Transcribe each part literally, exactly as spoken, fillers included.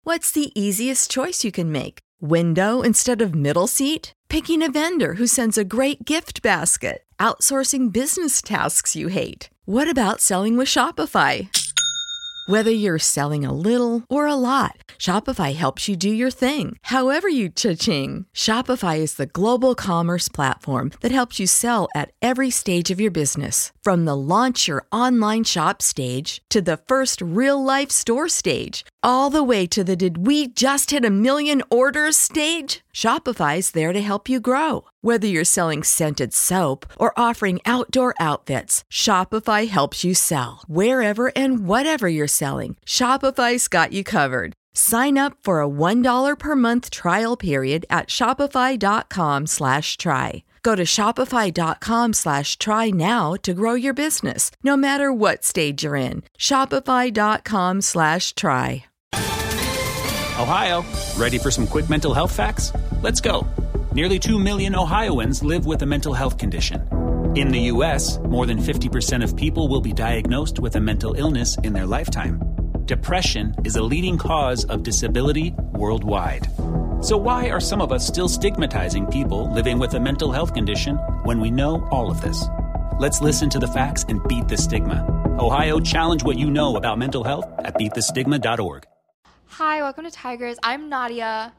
What's the easiest choice you can make? Window instead of middle seat? Picking a vendor who sends a great gift basket? Outsourcing business tasks you hate? What about selling with Shopify? Whether you're selling a little or a lot, Shopify helps you do your thing, however you cha-ching. Shopify is the global commerce platform that helps you sell at every stage of your business. From the launch your online shop stage to the first real-life store stage, all the way to the did we just hit a million orders stage. Shopify's there to help you grow. Whether you're selling scented soap or offering outdoor outfits, Shopify helps you sell. Wherever and whatever you're selling, Shopify's got you covered. Sign up for a one dollar per month trial period at shopify.com slash try. Go to shopify.com slash try now to grow your business, no matter what stage you're in. Shopify.com slash try. Ohio, ready for some quick mental health facts? Let's go. Nearly two million Ohioans live with a mental health condition. In the U S, more than fifty percent of people will be diagnosed with a mental illness in their lifetime. Depression is a leading cause of disability worldwide. So why are some of us still stigmatizing people living with a mental health condition when we know all of this? Let's listen to the facts and beat the stigma. Ohio, challenge what you know about mental health at beat the stigma dot org. Hi, welcome to Tigers. I'm Nadia.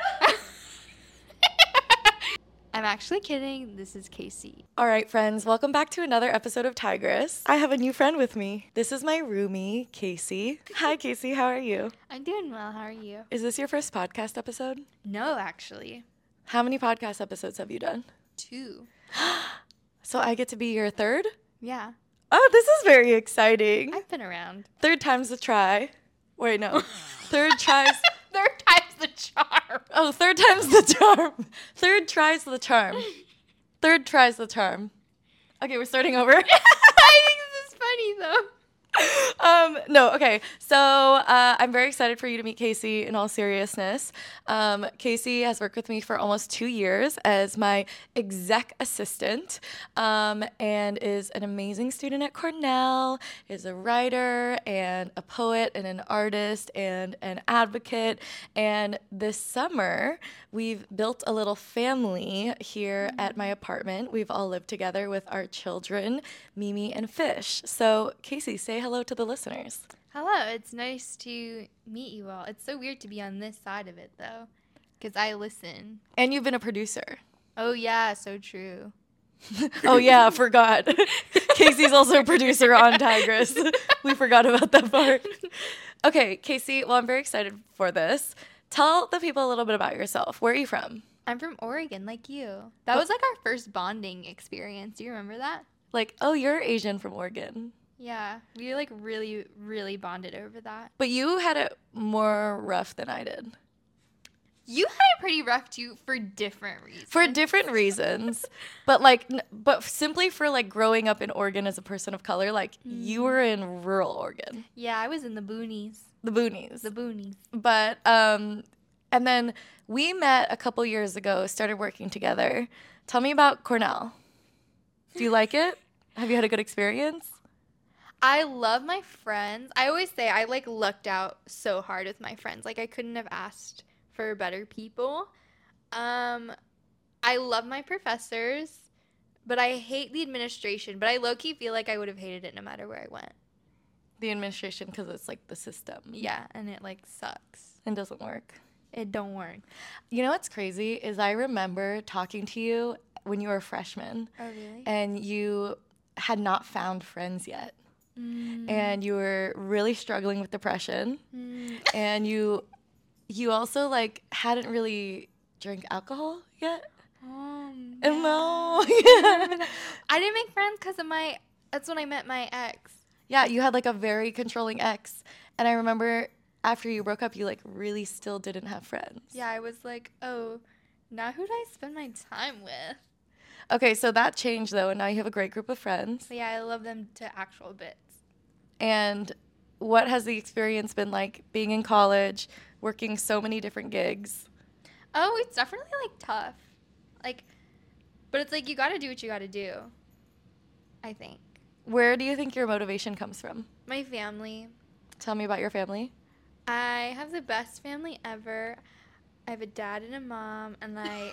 I'm actually kidding. This is Casey. All right, friends, welcome back to another episode of Tigress. I have a new friend with me. This is my roomie, Casey. Hi, Casey. How are you? I'm doing well. How are you? Is this your first podcast episode? No, actually. How many podcast episodes have you done? Two. So I get to be your third? Yeah. Oh, this is very exciting. I've been around. Third time's the try. Wait, no. Third tries. Third time's the charm. Oh, third time's the charm. Third tries the charm. Third tries the charm. Okay, we're starting over. I think this is funny, though. um, no, okay. So uh, I'm very excited for you to meet Casey in all seriousness. Um, Casey has worked with me for almost two years as my exec assistant um, and is an amazing student at Cornell, is a writer and a poet and an artist and an advocate. And this summer, we've built a little family here mm-hmm. at my apartment. We've all lived together with our children, Mimi and Fish. So Casey, say hello to the listeners. Hello, it's nice to meet you all. It's so weird to be on this side of it, though, because I listen. And you've been a producer. Oh, yeah, so true. Oh, yeah, I forgot. Casey's also a producer on Tigress. We forgot about that part. Okay, Casey, well, I'm very excited for this. Tell the people a little bit about yourself. Where are you from? I'm from Oregon, like you. That was like our first bonding experience. Do you remember that? Like, oh, you're Asian from Oregon. Yeah, we like really, really bonded over that. But you had it more rough than I did. You had it pretty rough too for different reasons. For different reasons. But like, n- but simply for like growing up in Oregon as a person of color, like mm. you were in rural Oregon. Yeah, I was in the boonies. The boonies. The boonies. But, um, and then we met a couple years ago, started working together. Tell me about Cornell. Do you like it? Have you had a good experience? I love my friends. I always say I like lucked out so hard with my friends. Like I couldn't have asked for better people. Um, I love my professors, but I hate the administration. But I low-key feel like I would have hated it no matter where I went. The administration, because it's like the system. Yeah, and it like sucks. And doesn't work. It don't work. You know what's crazy is I remember talking to you when you were a freshman. Oh, really? And you had not found friends yet. Mm. And you were really struggling with depression. Mm. And you you also like hadn't really drank alcohol yet. Oh, and no. Yeah. I didn't make friends because of my, that's when I met my ex. Yeah, you had like a very controlling ex. And I remember after you broke up, you like really still didn't have friends. Yeah, I was like, oh, now who do I spend my time with? Okay, so that changed though, and now you have a great group of friends. But yeah, I love them to actual bits. And what has the experience been like being in college, working so many different gigs? Oh, it's definitely like tough. Like, but it's like you got to do what you got to do, I think. Where do you think your motivation comes from? My family. Tell me about your family. I have the best family ever. I have a dad and a mom, and I.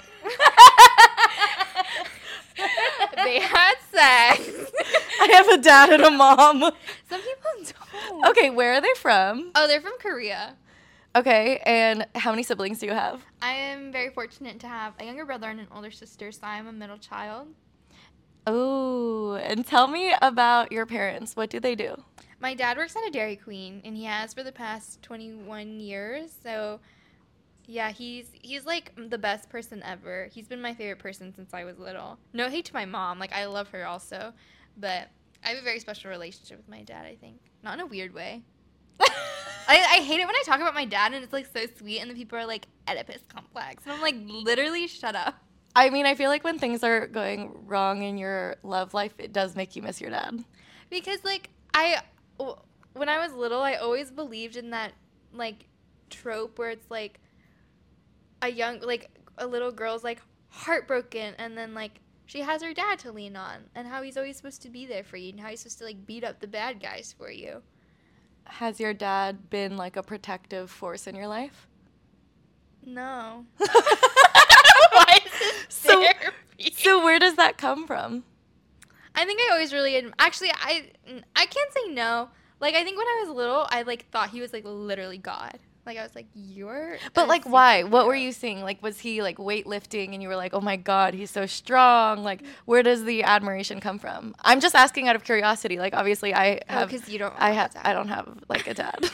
They had sex. I have a dad and a mom. Some people don't. Okay, where are they from? Oh, they're from Korea. Okay, and how many siblings do you have? I am very fortunate to have a younger brother and an older sister, so I'm a middle child. Oh, and tell me about your parents. What do they do? My dad works at a Dairy Queen, and he has for the past twenty-one years. So, yeah, he's he's like the best person ever. He's been my favorite person since I was little. No hate to my mom. Like, I love her also. But I have a very special relationship with my dad, I think. Not in a weird way. I, I hate it when I talk about my dad, and it's, like, so sweet, and the people are like, Oedipus complex. And I'm like, literally, shut up. I mean, I feel like when things are going wrong in your love life, it does make you miss your dad. Because, like, I, when I was little, I always believed in that, like, trope where it's, like, a young, like, a little girl's, like, heartbroken, and then, like, she has her dad to lean on, and how he's always supposed to be there for you, and how he's supposed to, like, beat up the bad guys for you. Has your dad been, like, a protective force in your life? No. Why is this So, therapy? so where does that come from? I think I always really adm- actually I I can't say no. Like, I think when I was little, I like thought he was like literally God. Like, I was like, you're. But a like, why? What superhero." were you seeing? Like, was he like weightlifting and you were like, oh my God, he's so strong? Like, where does the admiration come from? I'm just asking out of curiosity. Like, obviously, I Oh, have. because you don't. I have have. a I dad. don't have like a dad.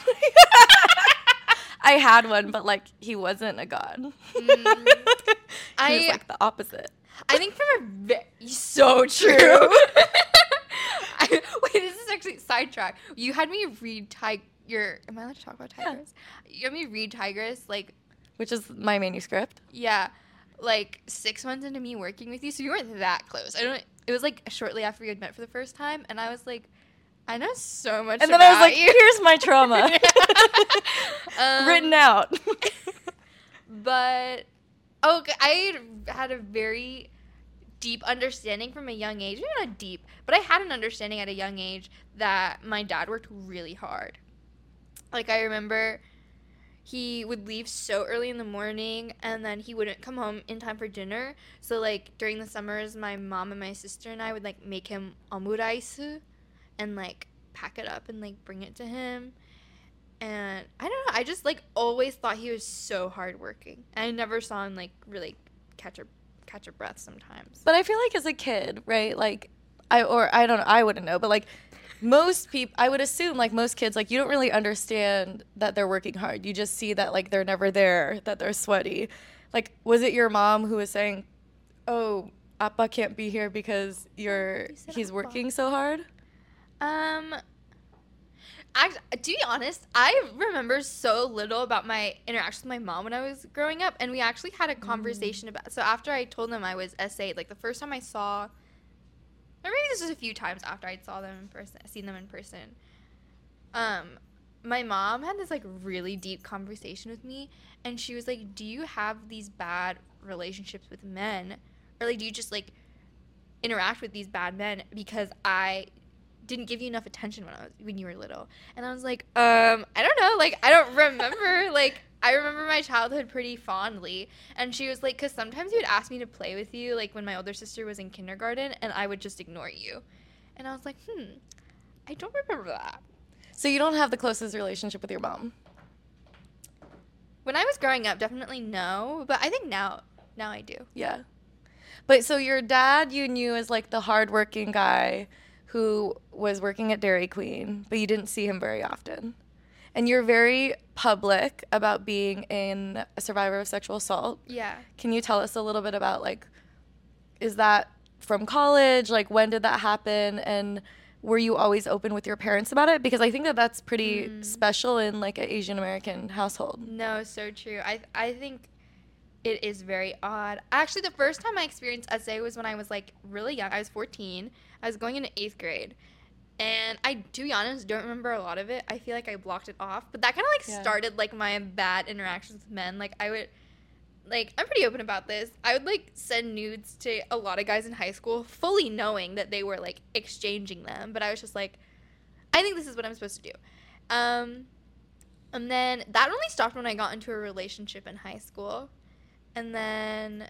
I had one, but like he wasn't a god. Mm, he was I like the opposite. I think from a ve- so true. I, wait, this is actually sidetrack. You had me read Tig. Your am I allowed to talk about Yeah. Tigris? You had me read Tigris like. Which is my manuscript. Yeah, like six months into me working with you, so you weren't that close. I don't. It was like shortly after we had met for the first time, and I was like, I know so much. And then I was about like, you. here's my trauma. Um, Written out. But oh, okay, I had a very deep understanding from a young age. Maybe not deep, but I had an understanding at a young age that my dad worked really hard. Like, I remember he would leave so early in the morning, and then he wouldn't come home in time for dinner. So, like, during the summers, my mom and my sister and I would, like, make him omuraisu and, like, pack it up and, like, bring it to him. And I don't know, I just, like, always thought he was so hardworking. I never saw him, like, really catch a, catch a breath sometimes. But I feel like as a kid, right? Like, I or I don't know, I wouldn't know, but like most people, I would assume like most kids, like you don't really understand that they're working hard. You just see that like they're never there, that they're sweaty. Like, was it your mom who was saying, "Oh, Appa can't be here because you're You said he's Appa. working so hard"? Um, I, to be honest, I remember so little about my interactions with my mom when I was growing up, and we actually had a conversation about. So after I told them I was S A, like the first time I saw, or maybe this was a few times after I saw them in person, seen them in person. Um, my mom had this like really deep conversation with me, and she was like, "Do you have these bad relationships with men, or like do you just like interact with these bad men because I didn't give you enough attention when I was when you were little?" And I was like, um, I don't know, like I don't remember. Like I remember my childhood pretty fondly. And she was like, because sometimes you would ask me to play with you, like when my older sister was in kindergarten, and I would just ignore you. And I was like, hmm, I don't remember that. So you don't have the closest relationship with your mom. When I was growing up, definitely no, but I think now now I do. Yeah. But so your dad you knew as like the hardworking guy who was working at Dairy Queen, but you didn't see him very often. And you're very public about being in a survivor of sexual assault. Yeah. Can you tell us a little bit about like, is that from college? Like, when did that happen? And were you always open with your parents about it? Because I think that that's pretty Mm. special in like an Asian American household. No, so true. I I think it is very odd. Actually, the first time I experienced S A was when I was like really young. I was fourteen. I was going into eighth grade. And I, to be honest, don't remember a lot of it. I feel like I blocked it off. But that kind of like Yeah. started like my bad interactions with men. Like I would, like I'm pretty open about this. I would like send nudes to a lot of guys in high school, fully knowing that they were like exchanging them. But I was just like, I think this is what I'm supposed to do. Um, And then that only stopped when I got into a relationship in high school. And then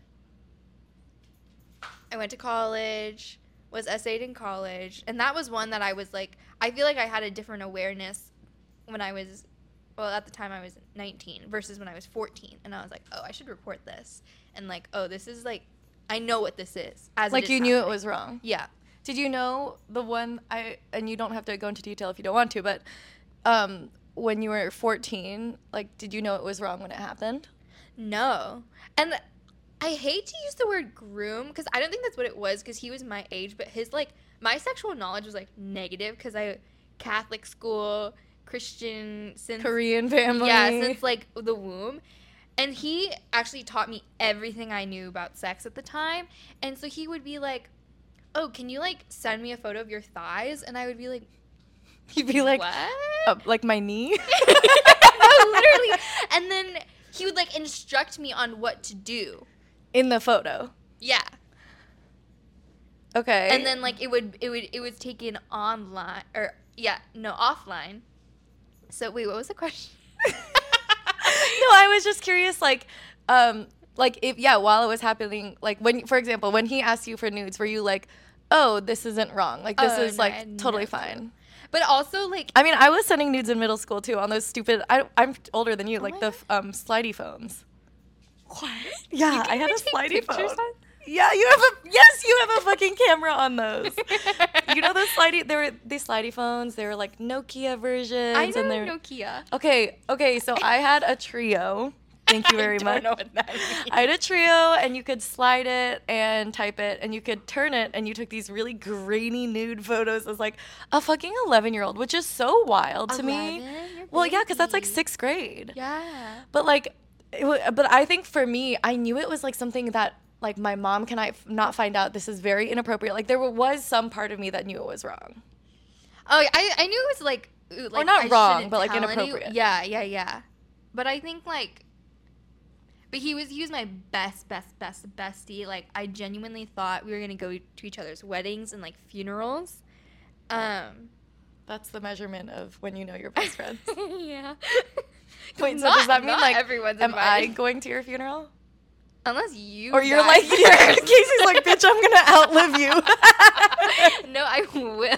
I went to college, was essayed in college. And that was one that I was like, I feel like I had a different awareness when I was, well, at the time I was nineteen versus when I was fourteen. And I was like, oh, I should report this. And like, oh, this is like, I know what this is. As Like it is you knew it happening. was wrong. Yeah. Did you know the one I and you don't have to go into detail if you don't want to, but um, when you were fourteen, like, did you know it was wrong when it happened? No. And I hate to use the word groom because I don't think that's what it was because he was my age, but his, like, my sexual knowledge was, like, negative because I, Catholic school, Christian, since. Korean family. Yeah, since, like, the womb. And he actually taught me everything I knew about sex at the time. And so he would be like, oh, can you, like, send me a photo of your thighs? And I would be like, You'd be like, what? uh, like my knee? No, literally. And then he would, like, instruct me on what to do. In the photo. Yeah. Okay. And then, like, it would, it would, it was taken online, or, yeah, no, offline. So, wait, what was the question? No, I was just curious, like, um, like if yeah, while it was happening, like when, for example, when he asked you for nudes, were you like, oh, this isn't wrong, like this Oh, is no, I like had totally no clue. fine. But also, like, I mean, I was sending nudes in middle school too on those stupid. I, I'm older than you, like my the f- um slidey phones. what? Yeah, You I can had a even take slidey pictures phone. on- Yeah, you have a yes, you have a fucking camera on those. You know the slidey, there were these slidey phones. They were like Nokia versions. I know and they're Nokia. okay. Okay, so I had a Trio. Thank you very I much. don't know what that means. I had a Trio, and you could slide it and type it, and you could turn it, and you took these really grainy nude photos as like a fucking eleven-year-old, which is so wild to me. eleven? You're Well, yeah, because that's like baby. sixth grade. Yeah. But like, it wa- but I think for me, I knew it was like something that like my mom can I f- not find out. This is very inappropriate. Like there wa- was some part of me that knew it was wrong. Oh, yeah, I, I knew it was like, ooh, like not I wrong, shouldn't but, like, tell any- inappropriate. Yeah, yeah, yeah. But I think like, but he was he was my best, best, best bestie. Like I genuinely thought we were gonna go to each other's weddings and like funerals. Um. That's the measurement of when you know your best friends. Yeah. Wait, so Not- does that mean not like everyone's am I invited. going to your funeral? Unless you. Or you're die like, first. you're, Casey's like, bitch, I'm gonna outlive you. No, I will.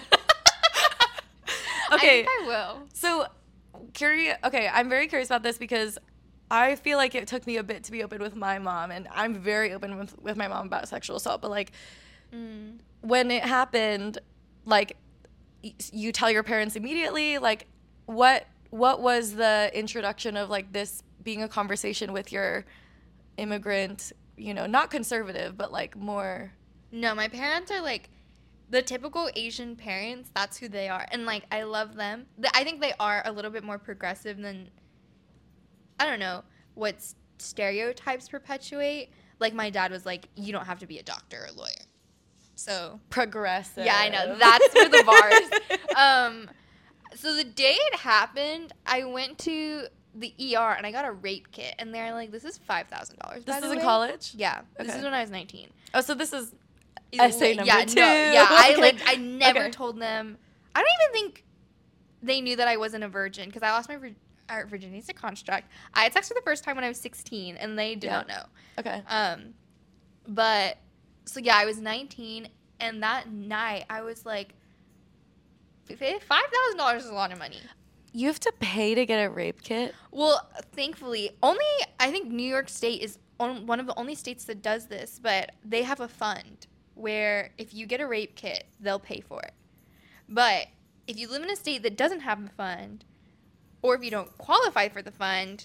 Okay. I think I will. So, curious. Okay, I'm very curious about this because I feel like it took me a bit to be open with my mom, and I'm very open with, with my mom about sexual assault. But like, Mm. when it happened, like, y- you tell your parents immediately. Like, what what was the introduction of like this being a conversation with your immigrant? You know, not conservative, but like more. No, my parents are like the typical Asian parents. That's who they are, and like I love them. Th- I think they are a little bit more progressive than I don't know what s- stereotypes perpetuate. Like my dad was like, you don't have to be a doctor or a lawyer. So Progressive. yeah, I know that's where the bar is. Um, so the day it happened, I went to the E R and I got a rape kit, and they're like, "This is five thousand dollars." This is in college? Yeah, this Okay. is when I was nineteen. Oh, so this is essay number yeah, two. No, yeah, I Okay. like I never Okay. told them. I don't even think they knew that I wasn't a virgin because I lost my vir- uh, virginity to construct. I had sex for the first time when I was sixteen, and they did Yeah. not know. Okay. Um, but so yeah, I was nineteen, and that night I was like, five thousand dollars is a lot of money. You have to pay to get a rape kit? Well, thankfully, only I think New York State is on, one of the only states that does this, but they have a fund where if you get a rape kit, they'll pay for it. But if you live in a state that doesn't have a fund, or if you don't qualify for the fund,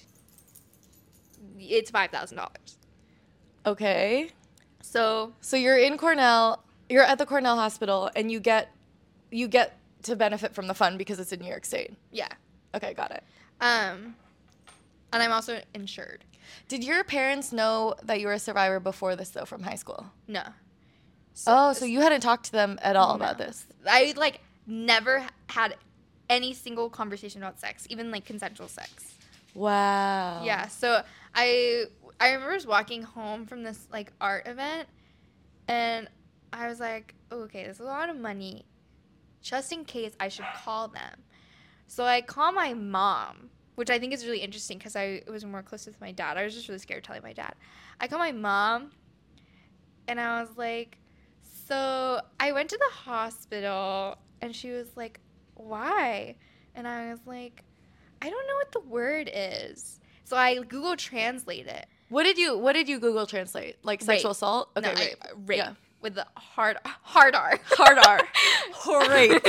it's five thousand dollars. Okay. So So you're in Cornell, you're at the Cornell Hospital, and you get you get to benefit from the fund because it's in New York State. yeah, Okay, got it. um, and I'm also insured. Did your parents know that you were a survivor before this, though, from high school? No. Oh, so you hadn't talked to them at all about No. this? I like never h- had any single conversation about sex, even like consensual sex. Wow. Yeah. So I I remember just walking home from this like art event, and I was like, oh, okay, this is a lot of money. Just in case, I should call them. So I call my mom, which I think is really interesting because I was more close with my dad. I was just really scared telling my dad. I called my mom, and I was like, so I went to the hospital, and she was like, why? And I was like, I don't know what the word is. So I Google Translate it. What did you What did you Google Translate? Like sexual Rape. assault? Okay, no, rape. I, rape. Yeah. With the hard, hard R. Hard R. Rape.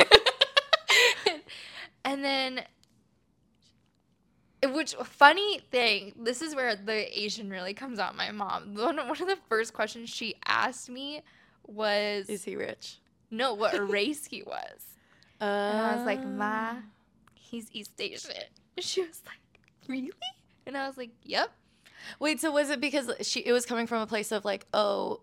And then, which funny thing, this is where the Asian really comes out. My mom, one, one of the first questions she asked me was, Is he rich? No, what race he was. Uh, And I was like, Ma, he's East Asian. And she was like, really? And I was like, yep. Wait, so was it because she? It was coming from a place of like, oh,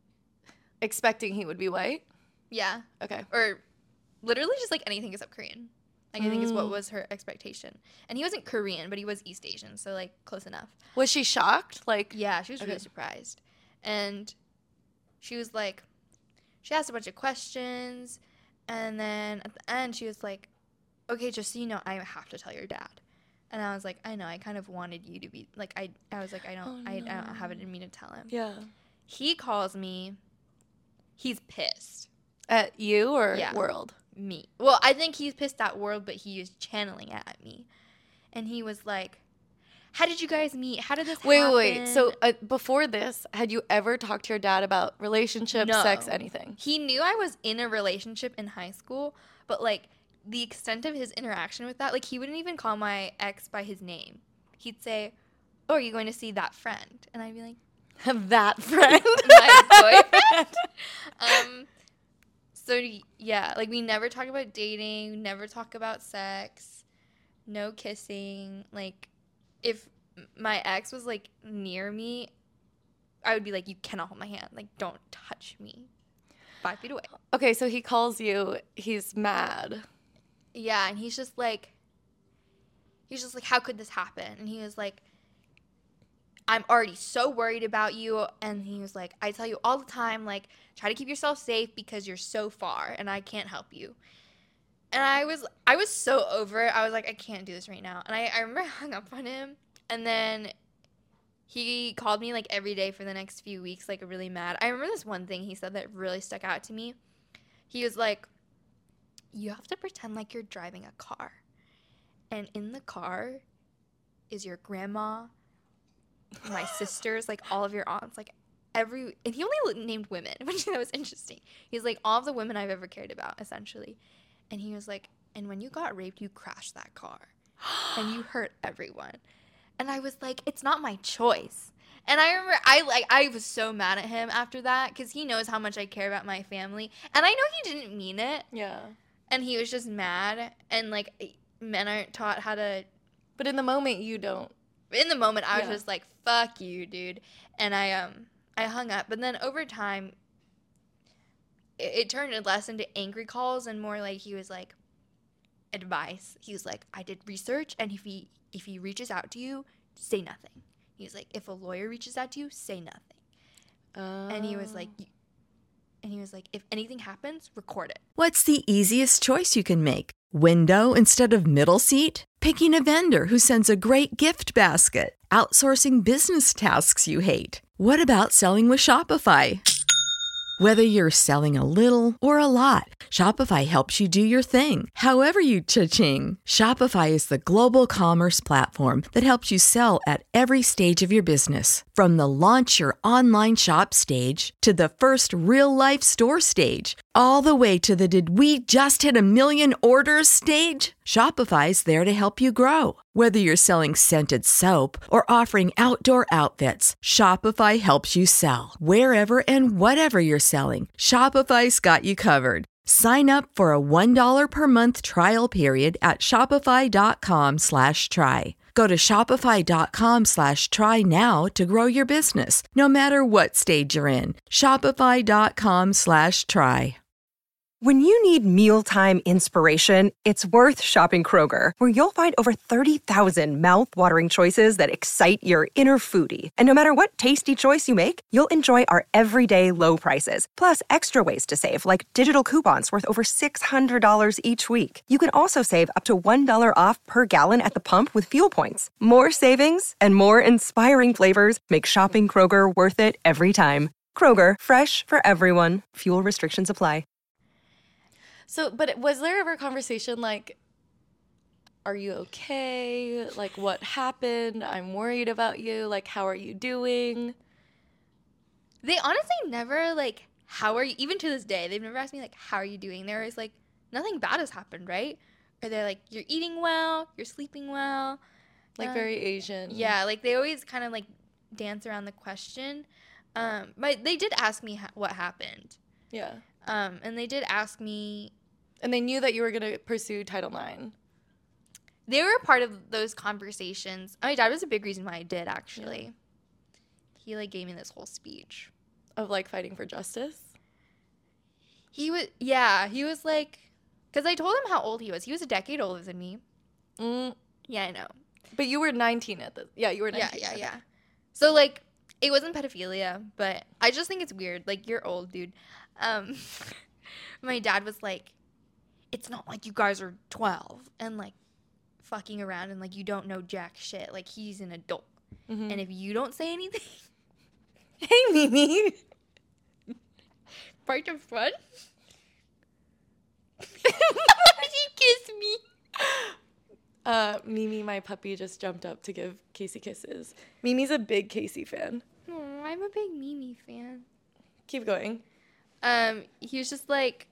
expecting he would be white? Yeah. Okay. Or literally just like anything except Korean. Like I think is what Mm. was her expectation. And he wasn't Korean, but he was East Asian, so like close enough. Was she shocked? Like, Yeah, she was Okay. really surprised. And she was like, she asked a bunch of questions. And then at the end, she was like, okay, just so you know, I have to tell your dad. And I was like, I know, I kind of wanted you to be, like, I I was like, I don't, Oh, I, I don't have it no. in me to tell him. yeah. He calls me, he's pissed. At you or Yeah. world? Me. Well, I think he's pissed at World, but he was channeling it at me. And he was like, how did you guys meet? How did this Wait, happen? wait, wait. So uh, before this, had you ever talked to your dad about relationships, No. sex, anything? He knew I was in a relationship in high school, but like the extent of his interaction with that, like he wouldn't even call my ex by his name. He'd say, oh, are you going to see that friend? And I'd be like, That friend. my boyfriend. um, so yeah, like we never talk about dating, we never talk about sex, no kissing. Like if my ex was like near me, I would be like, you cannot hold my hand. Like don't touch me. Five feet away. Okay, so he calls you. He's mad. Yeah, and he's just like, he's just like, how could this happen? And he was like, I'm already so worried about you. And he was like, I tell you all the time, like, try to keep yourself safe because you're so far and I can't help you. And I was, I was so over it. I was like, I can't do this right now. And I, I remember I hung up on him. And then he called me like every day for the next few weeks, like really mad. I remember this one thing he said that really stuck out to me. He was like, you have to pretend like you're driving a car. And in the car is your grandma, my sisters, like all of your aunts, like every, and he only named women, which that was interesting. He's like, all of the women I've ever cared about, essentially. And he was like, and when you got raped, you crashed that car. And you hurt everyone. And I was like, it's not my choice. And I remember, I like, I was so mad at him after that because he knows how much I care about my family. And I know he didn't mean it. Yeah. And he was just mad. And like, men aren't taught how to. But in the moment, you don't. In the moment, I was Yeah. just like, fuck you, dude. And I um, I hung up. But then over time, it, it turned less into angry calls and more like he was like, advice. He was like, I did research, and if he if he reaches out to you, say nothing. He was like, if a lawyer reaches out to you, say nothing. Oh. And he was like, and he was like, if anything happens, record it. What's the easiest choice you can make? Window instead of middle seat? Picking a vendor who sends a great gift basket? Outsourcing business tasks you hate? What about selling with Shopify? Whether you're selling a little or a lot, Shopify helps you do your thing, however you cha-ching. Shopify is the global commerce platform that helps you sell at every stage of your business. From the launch your online shop stage to the first real-life store stage, all the way to the did we just hit a million orders stage. Shopify's there to help you grow. Whether you're selling scented soap or offering outdoor outfits, Shopify helps you sell. Wherever and whatever you're selling, Shopify's got you covered. Sign up for a one dollar per month trial period at shopify.com slash try. Go to shopify.com slash try now to grow your business, no matter what stage you're in. Shopify.com slash try. When you need mealtime inspiration, it's worth shopping Kroger, where you'll find over thirty thousand mouth-watering choices that excite your inner foodie. And no matter what tasty choice you make, you'll enjoy our everyday low prices, plus extra ways to save, like digital coupons worth over six hundred dollars each week. You can also save up to one dollar off per gallon at the pump with fuel points. More savings and more inspiring flavors make shopping Kroger worth it every time. Kroger, fresh for everyone. Fuel restrictions apply. So, but was there ever a conversation like, are you okay? Like, what happened? I'm worried about you. Like, how are you doing? They honestly never, like, how are you, even to this day, they've never asked me, like, how are you doing? They're always like, nothing bad has happened, right? Or they're like, you're eating well, you're sleeping well. Like, uh, very Asian. Yeah, like, they always kind of, like, dance around the question. Um, but they did ask me ha- what happened. Yeah. Um, and they did ask me. And they knew that you were going to pursue Title nine. They were a part of those conversations. My dad was a big reason why I did, actually. Yeah. He, like, gave me this whole speech. Of, like, fighting for justice? He was, yeah, he was, like, because I told him how old he was. He was a decade older than me. Mm. Yeah, I know. But you were nineteen at the, yeah, you were nineteen. Yeah, yeah, yeah. So, like, it wasn't pedophilia, but I just think it's weird. Like, you're old, dude. Um, my dad was like, it's not like you guys are twelve and, like, fucking around and, like, you don't know jack shit. Like, he's an adult. Mm-hmm. And if you don't say anything. Hey, Mimi. Part of fun? She kissed me. Uh, Mimi, my puppy, just jumped up to give Casey kisses. Mimi's a big Casey fan. Oh, I'm a big Mimi fan. Keep going. Um, he was just like,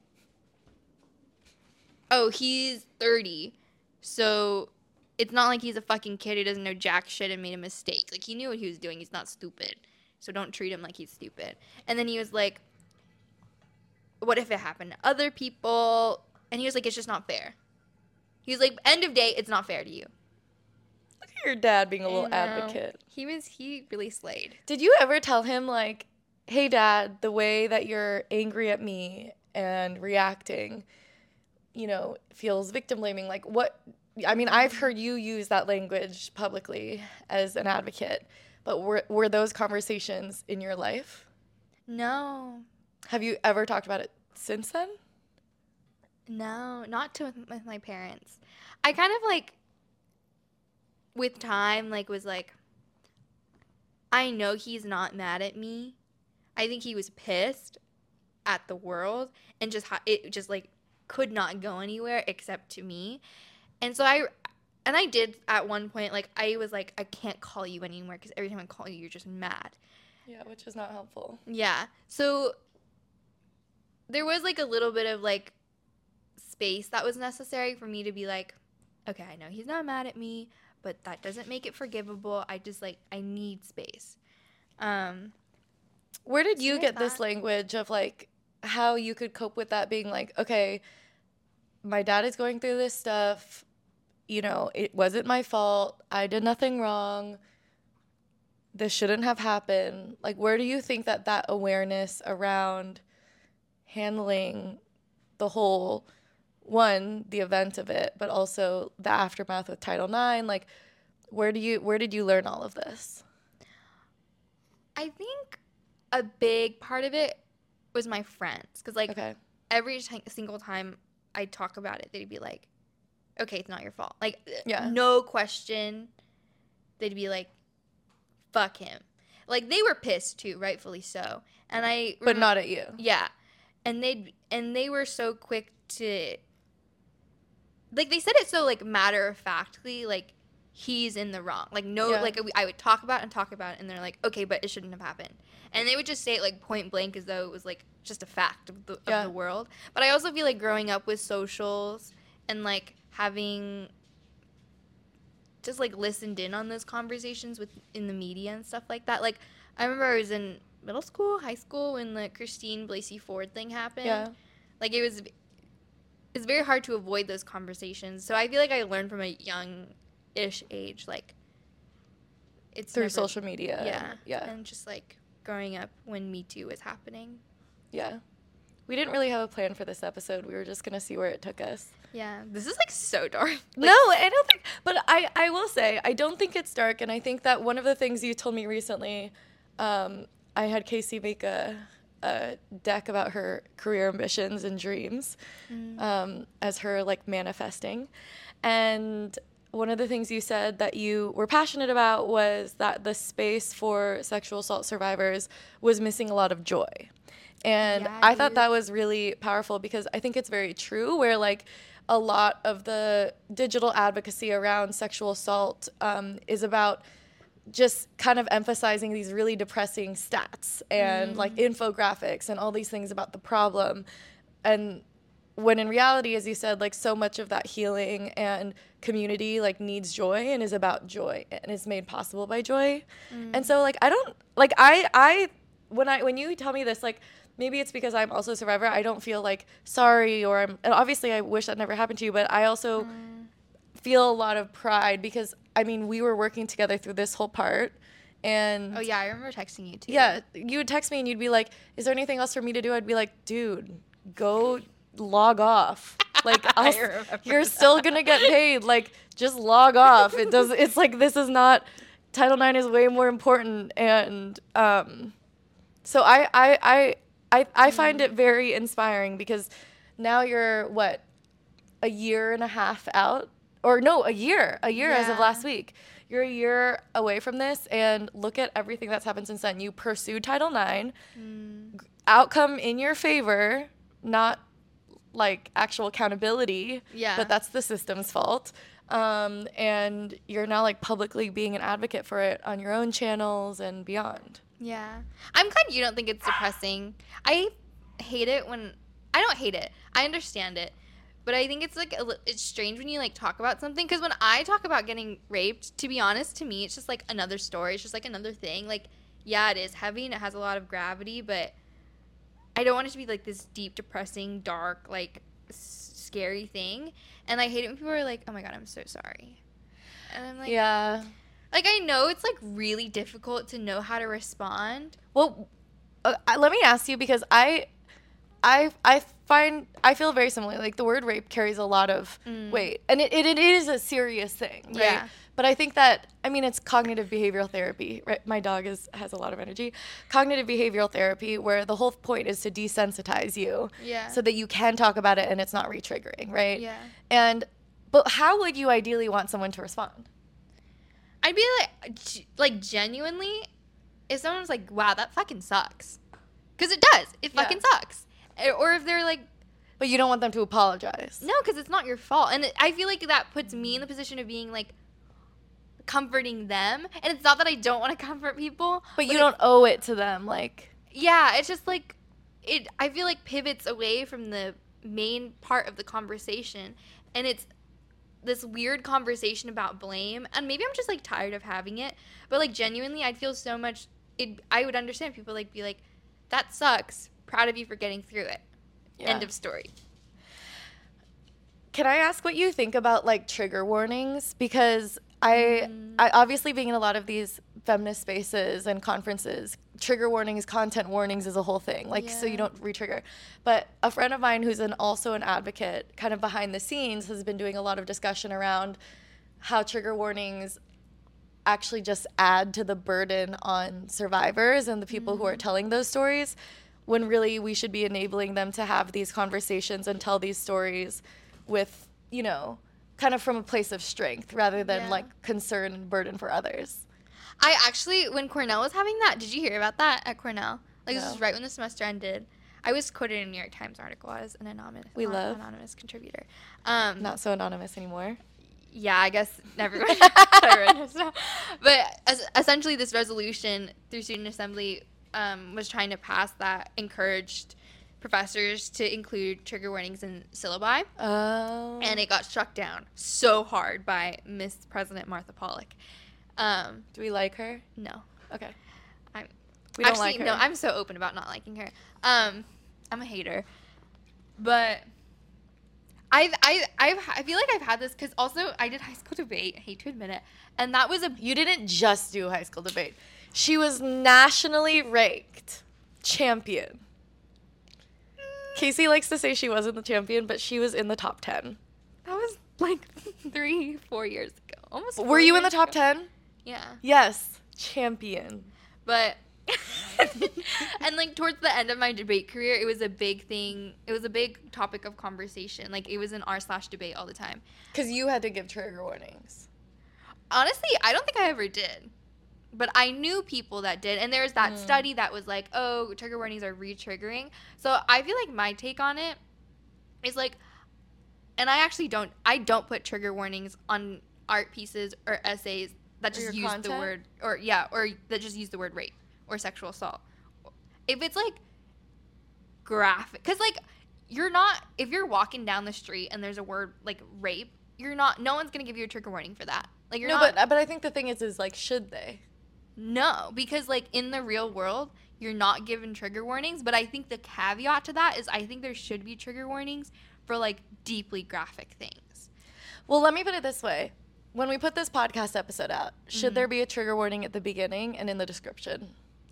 oh, he's thirty, so it's not like he's a fucking kid who doesn't know jack shit and made a mistake. Like, he knew what he was doing. He's not stupid, so don't treat him like he's stupid. And then he was like, what if it happened to other people? And he was like, it's just not fair. He was like, end of day, it's not fair to you. Look at your dad being a little advocate. He was, he really slayed. Did you ever tell him, like, hey, Dad, the way that you're angry at me and reacting, you know, feels victim blaming? Like, what, I mean, I've heard you use that language publicly as an advocate, but were, were those conversations in your life? No. Have you ever talked about it since then? No, not to with, with my parents. I kind of, like, with time, like, was like, I know he's not mad at me. I think he was pissed at the world and just ha- it just, like, could not go anywhere except to me. And so I, and I did at one point, like, I was like, I can't call you anymore because every time I call you, you're just mad. Yeah, which is not helpful. Yeah. So there was, like, a little bit of, like, space that was necessary for me to be like, okay, I know he's not mad at me, but that doesn't make it forgivable. I just, like, I need space. Um, Where did you get that. this language of, like, how you could cope with that being like, okay, my dad is going through this stuff, you know, it wasn't my fault, I did nothing wrong, this shouldn't have happened. Like, where do you think that that awareness around handling the whole, one, the event of it, but also the aftermath with Title nine, like, where do you where did you learn all of this? I think a big part of it was my friends, because, like, okay. every t- single time I talk about it, they'd be like, okay, it's not your fault. Like, yeah. no question. They'd be like, fuck him. Like, they were pissed too, rightfully so. And I But not at you. Yeah. And they and they were so quick to, like, they said it so, like, matter of factly, like, he's in the wrong. Like, no, yeah. like, I would talk about it and talk about it, and they're like, okay, but it shouldn't have happened. And they would just say it, like, point blank, as though it was, like, just a fact of the, yeah. of the world. But I also feel like growing up with socials and, like, having just, like, listened in on those conversations with in the media and stuff like that. Like, I remember I was in middle school, high school, when the Christine Blasey Ford thing happened. Yeah. Like, it was, it's very hard to avoid those conversations. So I feel like I learned from a young-ish age, like, it's through never, social media. Yeah. Yeah. And just, like, growing up when Me Too was happening. Yeah. we didn't really have a plan for this episode. We were just gonna see where it took us. Yeah, this is like so dark. Like, no, I don't think, but I, I will say, I don't think it's dark, and I think that one of the things you told me recently, um, I had Casey make a, a deck about her career ambitions and dreams mm. um, as her, like, manifesting, and one of the things you said that you were passionate about was that the space for sexual assault survivors was missing a lot of joy. And yeah, I dude. thought that was really powerful because I think it's very true where, like, a lot of the digital advocacy around sexual assault um, is about just kind of emphasizing these really depressing stats and mm. like infographics and all these things about the problem. And when in reality, as you said, like so much of that healing and community like needs joy and is about joy and is made possible by joy. Mm. And so like, I don't like, I, I, when I, when you tell me this, like, maybe it's because I'm also a survivor. I don't feel like sorry or I'm, and obviously I wish that never happened to you, but I also mm. feel a lot of pride because, I mean, we were working together through this whole part. And oh, yeah, I remember texting you too. Yeah, you would text me and you'd be like, is there anything else for me to do? I'd be like, dude, go log off. Like, I'll, you're that. Still going to get paid. Like, just log off. It does. It's like, this is not, Title nine is way more important. And um, so I, I, I, I, I find it very inspiring because now you're, what, a year and a half out? Or no, a year, a year yeah. as of last week. You're a year away from this, and look at everything that's happened since then. You pursued Title nine, mm. outcome in your favor, not like actual accountability, yeah. but that's the system's fault. Um, and you're now like publicly being an advocate for it on your own channels and beyond. Yeah. I'm glad you don't think it's depressing. I hate it when, I don't hate it. I understand it. But I think it's like, a, it's strange when you like talk about something. Because when I talk about getting raped, to be honest, to me, it's just like another story. It's just like another thing. Like, yeah, it is heavy and it has a lot of gravity. But I don't want it to be like this deep, depressing, dark, like s- scary thing. And I hate it when people are like, oh my God, I'm so sorry. And I'm like, yeah. Like, I know it's, like, really difficult to know how to respond. Well, uh, let me ask you, because I, I, I find, I feel very similarly. Like, the word rape carries a lot of mm. weight. And it, it, it is a serious thing, right? Yeah. But I think that, I mean, it's cognitive behavioral therapy, right? My dog is has a lot of energy. Cognitive behavioral therapy, where the whole point is to desensitize you. Yeah. So that you can talk about it and it's not re-triggering, right? Yeah. And, but how would you ideally want someone to respond? I'd be like, g- like genuinely, if someone was like, wow, that fucking sucks. Because it does. It Yeah. fucking sucks. Or if they're like, but you don't want them to apologize. no, because it's not your fault. And it, I feel like that puts me in the position of being like, comforting them. And it's not that I don't want to comfort people. But, but you don't owe it to them, like. Yeah, it's just like, it. I feel like pivots away from the main part of the conversation. And it's this weird conversation about blame, and maybe I'm just like tired of having it, but like genuinely I'd feel so much it I would understand people like be like, that sucks, proud of you for getting through it. Yeah. End of story. Can I ask what you think about like trigger warnings? Because I, mm. I obviously being in a lot of these feminist spaces and conferences, trigger warnings, content warnings is a whole thing, like, yeah. so you don't re-trigger. But a friend of mine who's an also an advocate kind of behind the scenes has been doing a lot of discussion around how trigger warnings actually just add to the burden on survivors and the people mm. who are telling those stories, when really we should be enabling them to have these conversations and tell these stories with, you know, kind of from a place of strength rather than yeah. like concern and burden for others. I actually, when Cornell was having that, did you hear about that at Cornell? Like, no. This was right when the semester ended. I was quoted in a New York Times article as an anonymous, we love. anonymous contributor. Um, Not so anonymous anymore. Yeah, I guess everyone, everyone knows now. But as, essentially, this resolution through Student Assembly um, was trying to pass that encouraged professors to include trigger warnings in syllabi. Oh. And it got struck down so hard by Miss President Martha Pollack. Um, Do we like her? No. Okay. I'm we don't actually like her. no. I'm so open about not liking her. Um, I'm a hater, but I've I I've I feel like I've had this because also I did high school debate. I hate to admit it, and that was a you didn't just do high school debate. She was nationally ranked champion. Casey likes to say she wasn't the champion, but she was in the top ten. That was like three, four years ago. Almost. Were you in the top ten? Yeah. Yes. Champion. But and like towards the end of my debate career, it was a big thing. It was a big topic of conversation. Like it was an r slash debate all the time. Because you had to give trigger warnings. Honestly, I don't think I ever did. But I knew people that did. And there was that mm. study that was like, oh, trigger warnings are re-triggering. So I feel like my take on it is like, and I actually don't, I don't put trigger warnings on art pieces or essays that just use content? the word, or yeah, or that just use the word rape or sexual assault. If it's like graphic, because like you're not, if you're walking down the street and there's a word like rape, you're not, no one's going to give you a trigger warning for that. Like you're no, not, but but I think the thing is, is like, should they? No, because like in the real world, you're not given trigger warnings. But I think the caveat to that is I think there should be trigger warnings for like deeply graphic things. Well, let me put it this way. When we put this podcast episode out, should Mm-hmm. there be a trigger warning at the beginning and in the description?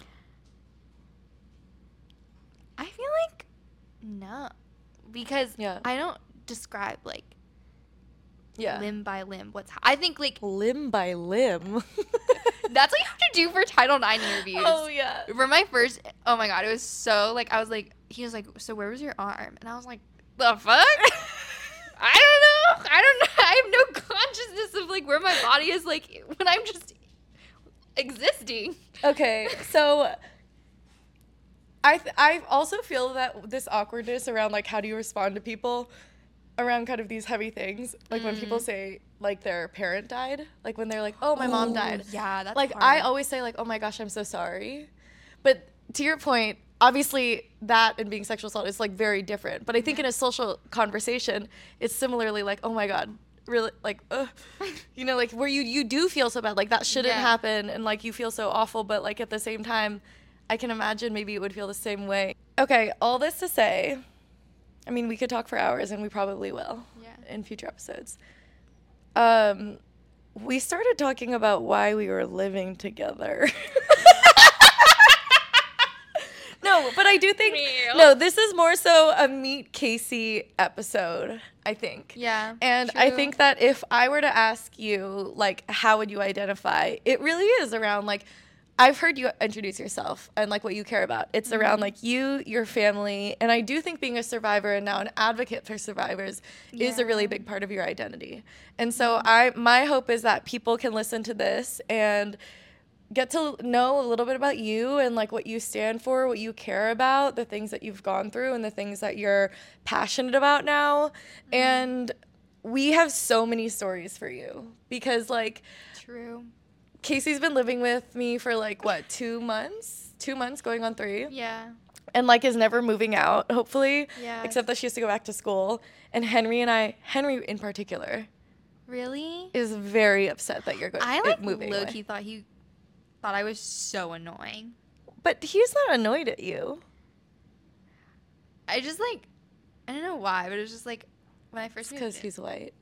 I feel like no, because Yeah. I don't describe like Yeah. limb by limb what's ha- I think like Limb by limb. that's what you have to do for Title nine interviews. Oh, yeah. For my first, oh my god, it was so like I was like, he was like, so where was your arm? And I was like, the fuck? I don't know. I don't know. I have no consciousness of like where my body is like when I'm just existing. Okay, so I th- I also feel that this awkwardness around like how do you respond to people around kind of these heavy things, like mm. when people say like their parent died, like when they're like, oh, my Ooh, mom died. Yeah, that's like hard. I always say like, oh my gosh, I'm so sorry. But to your point, obviously that and being sexual assault is like very different. But I think yeah. in a social conversation, it's similarly like, oh my god, really, like, ugh. You know, like where you you do feel so bad, like that shouldn't yeah. happen, and like you feel so awful, but like at the same time, I can imagine maybe it would feel the same way. Okay, all this to say, I mean, we could talk for hours, and we probably will yeah. in future episodes. Um, we started talking about why we were living together. No, but I do think, Real. no, this is more so a Meet Casey episode, I think. Yeah, And true. I think that if I were to ask you, like, how would you identify, it really is around, like, I've heard you introduce yourself and like what you care about. It's mm-hmm. around like you, your family, and I do think being a survivor and now an advocate for survivors yeah. is a really big part of your identity. And so I my hope is that people can listen to this and get to know a little bit about you and like what you stand for, what you care about, the things that you've gone through and the things that you're passionate about now. Mm-hmm. And we have so many stories for you because like True. Casey's been living with me for like what two months two months going on three yeah and like is never moving out hopefully yeah except that she has to go back to school. And Henry and I Henry in particular really is very upset that you're going I like moving low-key away. thought he thought I was so annoying, but he's not annoyed at you. I just like I don't know why, but it was just like when I first because he's white.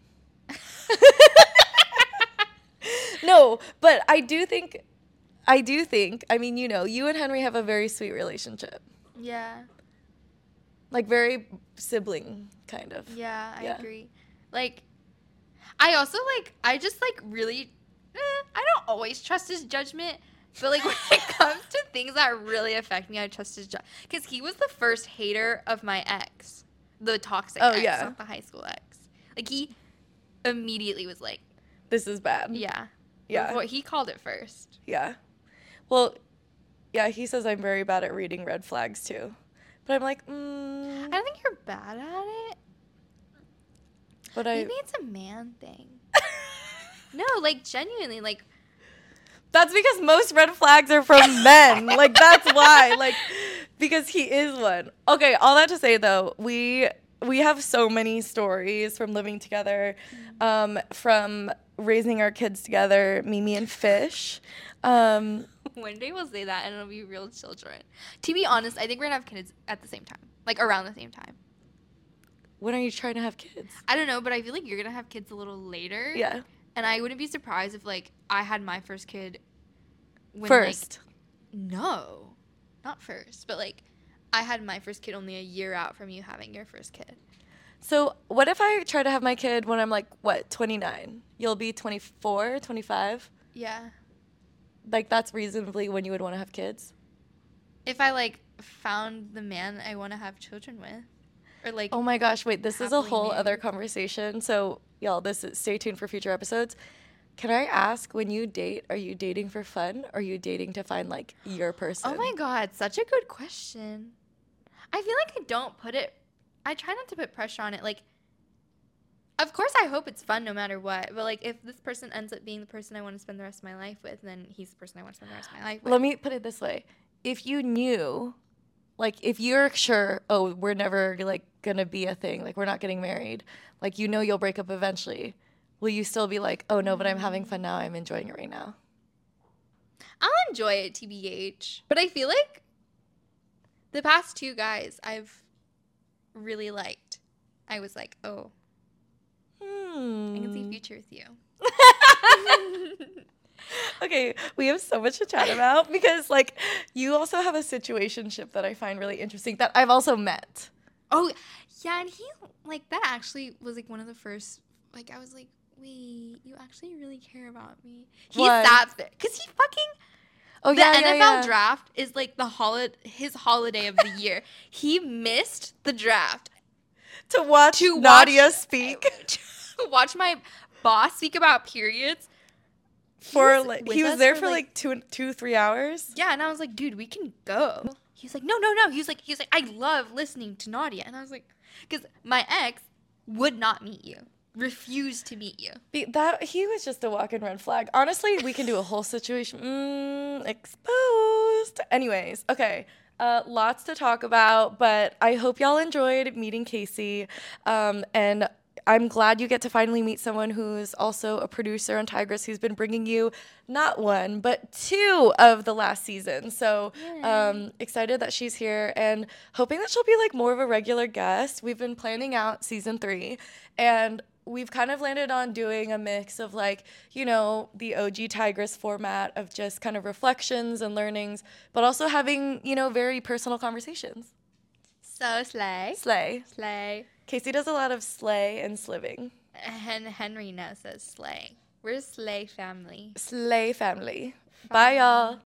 No, but I do think, I do think, I mean, you know, you and Henry have a very sweet relationship. Yeah. Like, very sibling, kind of. Yeah, I yeah. agree. Like, I also, like, I just, like, really, eh, I don't always trust his judgment, but, like, when it comes to things that really affect me, I trust his judgment. Because he was the first hater of my ex, the toxic oh, ex, yeah. not the high school ex. Like, he immediately was like, this is bad. Yeah. Yeah. Well, he called it first. Yeah. Well, yeah, he says I'm very bad at reading red flags, too. But I'm like, mm. I don't think you're bad at it. But I... Maybe it's a man thing. No, like, genuinely, like... That's because most red flags are from men. Like, that's why. Like, because he is one. Okay, all that to say, though, we... We have so many stories from living together, um, from raising our kids together, Mimi and Fish. Um, One day we'll say that and it'll be real children. To be honest, I think we're going to have kids at the same time. Like, around the same time. When are you trying to have kids? I don't know, but I feel like you're going to have kids a little later. Yeah. And I wouldn't be surprised if, like, I had my first kid when, First. Like, no. Not first. But, like, I had my first kid only a year out from you having your first kid. So what if I try to have my kid when I'm like, what, twenty-nine? You'll be twenty-four, twenty-five? Yeah. Like, that's reasonably when you would want to have kids? If I, like, found the man I want to have children with. Or, like, oh my gosh, wait, this is a happily whole married. other conversation. So, y'all, this is, stay tuned for future episodes. Can I ask, when you date, are you dating for fun? Or are you dating to find, like, your person? Oh my God, such a good question. I feel like I don't put it, I try not to put pressure on it. Like, of course I hope it's fun no matter what. But, like, if this person ends up being the person I want to spend the rest of my life with, then he's the person I want to spend the rest of my life with. Let me put it this way. If you knew, like, if you're sure, oh, we're never, like, going to be a thing, like, we're not getting married, like, you know you'll break up eventually, will you still be like, oh, no, but I'm having fun now, I'm enjoying it right now? I'll enjoy it, T B H. But I feel like the past two guys I've really liked, I was like, oh, Hmm. I can see future with you. Okay, we have so much to chat about because, like, you also have a situationship that I find really interesting that I've also met. Oh, yeah, and he, like, that actually was, like, one of the first, like, I was like, wait, you actually really care about me. He What? sat there, because he fucking, Oh, the yeah, N F L yeah, yeah. draft is, like, the holi- his holiday of the year. He missed the draft To watch to Nadia watch, speak to watch my boss speak about periods. for, was like, with he was us there for, for, like- like, two, two, three hours. Yeah, and I was like, dude, we can go. He was like, no, no, no. He was like, he was like, I love listening to Nadia. And I was like, because my ex would not meet you, refused to meet you. Be- That he was just a walking red flag. Honestly, we can do a whole situation. Mm, exposed. Anyways, okay. Uh, lots to talk about, but I hope y'all enjoyed meeting Casey. Um, and I'm glad you get to finally meet someone who's also a producer on Tigress, who's been bringing you not one, but two of the last season. So um, excited that she's here and hoping that she'll be like more of a regular guest. We've been planning out season three, and we've kind of landed on doing a mix of, like, you know, the O G Tigress format of just kind of reflections and learnings, but also having, you know, very personal conversations. So slay. Slay. Slay. Casey does a lot of slay and sliving. And Henry now says slay. We're a slay family. Slay family. Bye, y'all.